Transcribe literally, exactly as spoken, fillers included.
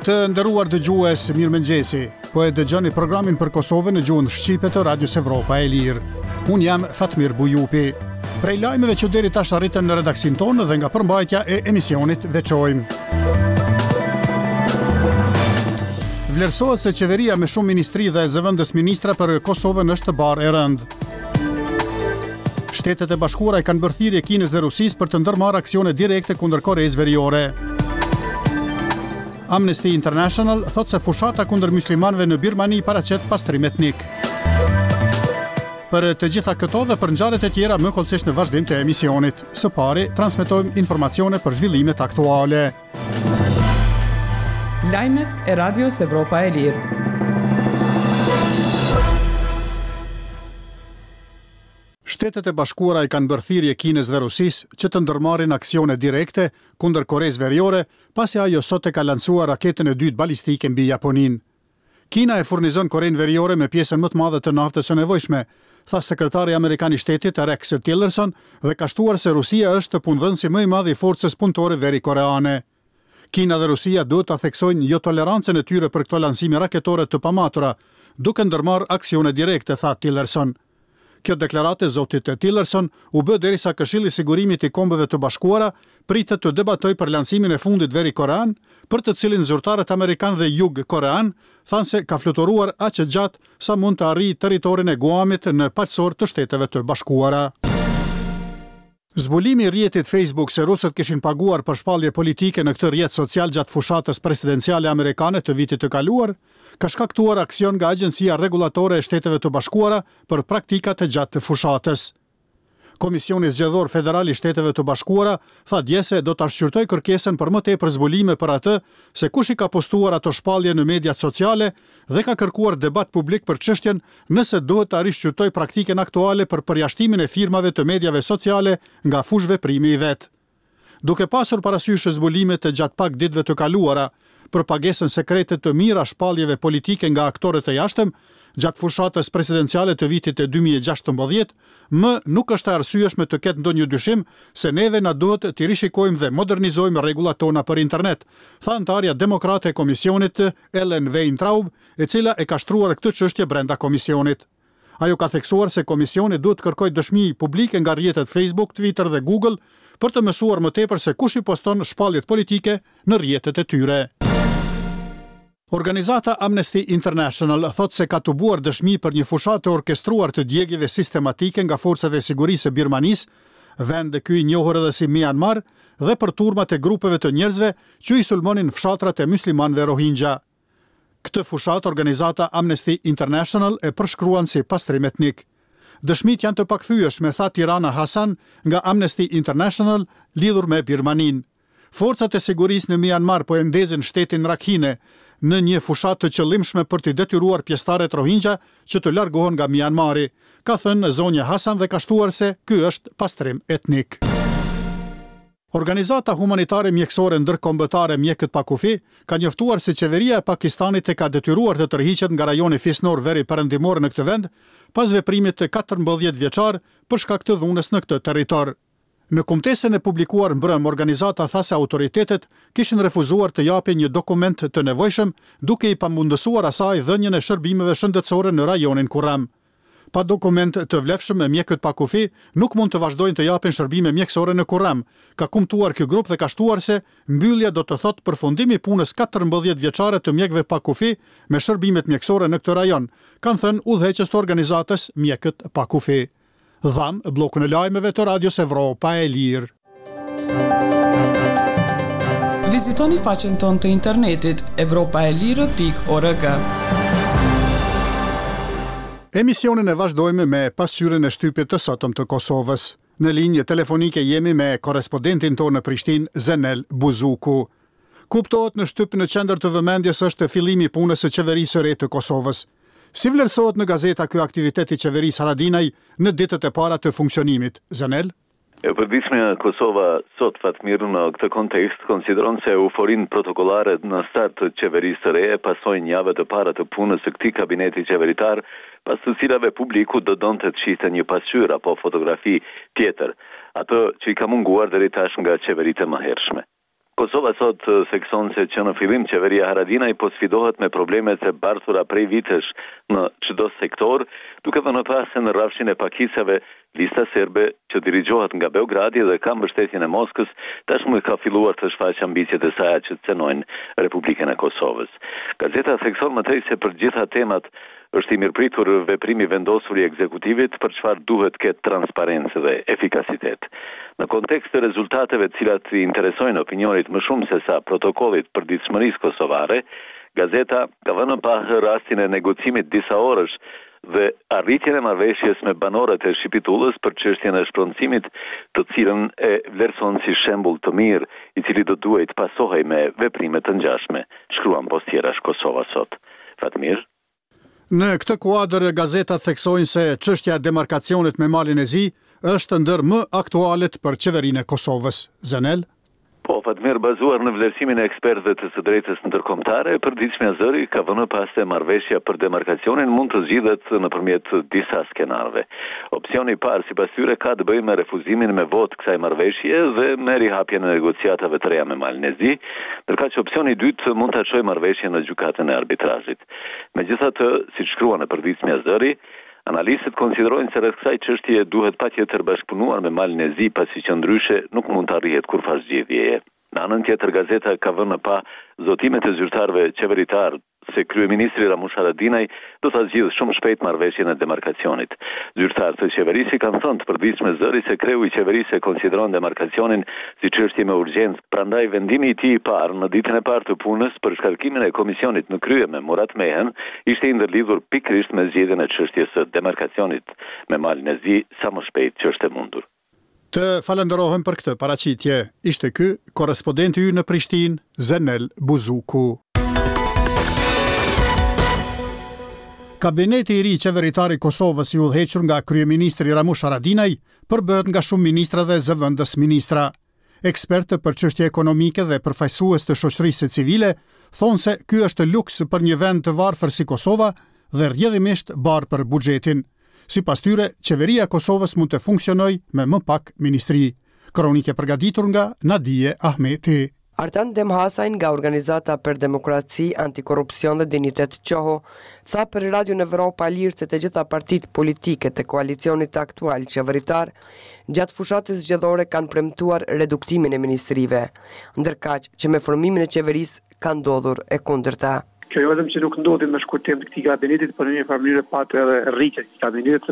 Të nderuar dëgjues, mirëmëngjesi. Po e dëgjoni programin për Kosovën në gjuhën shqipe të Radios Evropa e Lirë. Unë jam Fatmir Bujupi. Prej lajmeve që deri tash arritën në redaksin tonë dhe nga përmbajtja e emisionit veçojmë. Vlerësohet se qeveria me shumë ministri dhe zëvendës ministra për Kosovën është barë e rëndë. Shtetet e Bashkuara e kanë bërë thirrje Kinës dhe Rusisë për të ndërmarrë aksione direkte kundër Koreas Veriore. Amnesty International thot se fushata kundër muslimanëve në Birmani paraqet pastrim etnik. Për të gjitha këto dhe për ngjarjet e tjera më kollësisht në vazhdim të emisionit. Së pari, transmetojmë informacione për zhvillimet aktuale. Lajmet e Radios Evropa e Lirë. Shtetet e Bashkuara i kanë bërë thirrje Kinës dhe Rusisë që të ndërmarrin aksione direkte kundër Koreas Veriore, pasi ajo sot e ka lancuar raketën e dytë balistike mbi Japoninë. Kina e furnizon Korean Veriore me pjesën më të madhe të naftës së nevojshme, tha sekretari amerikan i shtetit Rex Tillerson, dhe ka shtuar se Rusia është punëdhënësi më i madh i forcës punëtore verikoreane. Kina dhe Rusia duhet ta theksojnë jo tolerancën e tyre për këto lancime raketore të pamatura, duke ndërmarrë aksione direkte, tha Tillerson. Kjo deklarate zotit Tillerson u bë derisa Këshilli i Sigurimit i Kombeve të Bashkuara pritet të debatojë për lancimin e fundit verikorean, për të cilin zyrtarët amerikan dhe jug-korean thanë se ka fluturuar aq gjatë sa mund të arrijë territorin e Guamit në paqësor të Shteteve të Bashkuara. Zbulimi i rrjetit Facebook se rusët kishin paguar për shpallje politike në këtë rrjet social gjatë fushatës presidenciale amerikane të vitit të kaluar, ka shkaktuar aksion nga Agjencia Rregullatore e Shteteve të Bashkuara për praktikat e gjatë të fushatës. Komisioni Zgjedhor Federal i Shteteve të Bashkuara tha dje se do ta shqyrtojë kërkesën për më tepër zbulime për atë se kush i ka postuar ato shpallje në mediat sociale dhe ka kërkuar debat publik për çështjen nëse duhet ta rishqyrtojë praktikën aktuale për përjashtimin e firmave të mediave sociale nga fushveprimi i vet. Duke pasur parasysh zbulimet të gjatë pak ditëve të kaluara për pagesën sekrete të mira shpalljeve politike nga aktorët e jashtëm, gjatë fushatës presidenciale të vitit e dy mijë e gjashtëmbëdhjetë, më nuk është e arsyeshme të ketë ndonjë dyshim se neve na duhet të rishikojmë dhe modernizojmë rregullat tona për internet, tha antarja demokrate e komisionit Ellen Weintraub, e cila e ka shtruar këtë çështje brenda komisionit. Ajo ka theksuar se komisioni duhet të kërkojë dëshmi publike nga rrjetet Facebook, Twitter dhe Google për të mësuar më tepër se kush i poston shpalljet politike në rrjetet e tyre. Organizata Amnesty International thot se ka tubuar dëshmi për një fushatë të orkestruar të djegjeve sistematike nga forcat e sigurisë së Birmanisë, vend ky i njohur edhe si Myanmar, dhe për turmat e grupeve të njerëzve që i sulmonin fshatrat e muslimanëve Rohingya. Këtë fushatë organizata Amnesty International e përshkruan si pastrim etnik. Dëshmit janë të pakthyeshme, tha Tirana Hasan nga Amnesty International lidhur me Birmaninë. Forcat e sigurisë në Myanmar po e ndezin shtetin Rakhine në një fushatë të qëllimshme për të detyruar pjesëtarët Rohingya që të largohen nga Myanmari, ka thënë zonja Hasan dhe ka shtuar se ky është pastrim etnik. Organizata humanitare mjekësore ndërkombëtare Mjekët pa kufi ka njoftuar se qeveria e Pakistanit e ka detyruar të tërhiqet nga rajoni fisnor veri perëndimor në këtë vend pas veprimit të katërmbëdhjetë vjeçar për shkak të dhunës në këtë territor. Në kumtesën e publikuar mbrëm, organizata tha se autoritetet kishin refuzuar të japin një dokument të nevojshëm, duke i pamundësuar asaj dhënien e shërbimeve shëndetësore në rajonin Kurram. Pa dokument të vlefshëm, Mjekët pa kufi nuk mund të vazhdojnë të japin shërbime mjekësore në Kurram, ka kumtuar ky grup dhe ka shtuar se mbyllja do të thotë përfundimi i punës katërmbëdhjetë vjeçare të mjekëve pa kufi me shërbimet mjekësore në këtë rajon, kanë thënë udhëheqës të organizatës Mjekët pa kufi. Dham, blokun e lajmeve të Radios Evropa e Lirë. Vizitoni faqen tonë të internetit evropaelire pikë org. Emisionin e vazhdojmë me pasqyrën e shtypit të sotëm të Kosovës. Në linjë telefonike jemi me korrespondentin tonë në Prishtinë, Zenel Buzuku. Kuptohet në shtyp në qendër të vëmendjes është fillimi i punës së qeverisë së re të Kosovës. Si vlerësohet në gazeta ky aktivitet i qeverisë Haradinaj në ditët e para të funksionimit? Zanel? E përditshmja e Kosova sot, Fatmir, në këtë kontekst konsideron se euforinë protokollare në start të qeverisë së re pasojnë javët e para të punës së këtij kabineti qeveritar, pas të cilave publiku do donte të shihte një pasqyrë apo fotografi tjetër, ato që i ka munguar deri tash nga qeveritë e mëhershme. Kosova sot thekson se që në fillim qeveria Haradinaj po sfidohet me problemet e bartura prej vitesh në çdo sektor, duke dhënë pas se në rrafshin e pakicave lista serbe që dirigjohet nga Beogradi dhe ka mbështetjen e Moskës, tashmë ka filluar të shfaqë ambicjet e saj që cenojnë Republikën e Kosovës. Gazeta thekson më tej se për gjitha temat është i mirëpritur veprimi vendosur i ekzekutivit për çfarë duhet ketë transparencë dhe efikasitet. Në kontekst të rezultateve të cilat i interesojnë opinionit më shumë se sa protokollit për ditëshmërisë kosovare, gazeta ka vënë pa rastin e negocimit disa orësh dhe arritjen e marrëveshjes me banorët e Shqipitullës për çështjen e shpronësimit, të cilën e vlerëson si shembull të mirë, i cili do duhet të pasohej me veprime të ngjashme, shkruan Postierash Kosova sot. Fatmir. Në këtë kuadër, gazeta theksojnë se çështja e demarkacionit me malin e zi është ndër më aktualet për qeverinë e Kosovës. Zanel? Po, Fatmir, bazuar në vlerësimin e ekspertëve të së drejtës ndërkombëtare, përditshmja zëri ka vënë pas se marrëveshja për demarkacionin mund të zgjidhet nëpërmjet disa skenarëve. Opsioni i parë sipas tyre ka të bëjë me refuzimin me votë kësaj marrëveshje dhe me rihapjen e negociatave të reja me malin e zi, ndërkaq që opsioni i dytë mund ta çojë marrëveshjen në gjykatën e arbitrazhit. Megjithatë, siç shkruan në përditshmja zëri, analistët konsiderojnë se rreth kësaj çështje duhet patjetër bashkëpunuar me malin e zi, pasi që ndryshe nuk mund të arrihet kurrë zgjidhjeje. Në anën tjetër, gazeta ka vënë pa zotimet e zyrtarëve qeveritar se kryeministri Ramush Haradinaj do ta zgjidhë shumë shpejt marrëveshjen e demarkacionit. Zyrtarët e qeverisë kanë thënë të përditshme zëri se kreu i qeverisë konsideron demarkacionin si çështje me urgjencë, prandaj vendimi i tij i parë në ditën e parë të punës për shkarkimin e komisionit në krye me Murat Mehen ishte i ndërlidhur pikërisht me zgjedhjen e çështjes së demarkacionit me malin e zi sa më shpejt që është e mundur. Të falenderohem për këtë paraqitje. Ishte ky korrespondenti ynë në Prishtinë, Zanel Buzuku. Kabineti i ri qeveritar i Kosovës i udhëhequr nga kryeministri Ramush Haradinaj përbëhet nga shumë ministra dhe zëvendës ministra. Ekspertë për çështje ekonomike dhe përfaqësues të shoqërisë civile thonë se ky është luks për një vend të varfër si Kosova dhe rrjedhimisht barë për buxhetin. Sipas tyre, qeveria e Kosovës mund të funksionojë me më pak ministri. Kronike përgatitur nga Nadije Ahmeti. Artan Demhasajn nga Organizata për Demokraci, Antikorrupsion dhe Dinitet Qoho tha për Radio në Evropa Lirë se të gjitha partitë politike të koalicionit aktual qeveritar gjatë fushatës zgjedhore kanë premtuar reduktimin e ministrive, ndërkaq që me formimin e qeverisë ka ndodhur e kundërta. Kjo jo vetëm që nuk ndodhi me shkurtim të këtij kabinetit, por në një mënyrë patë edhe rritje të kabinetit.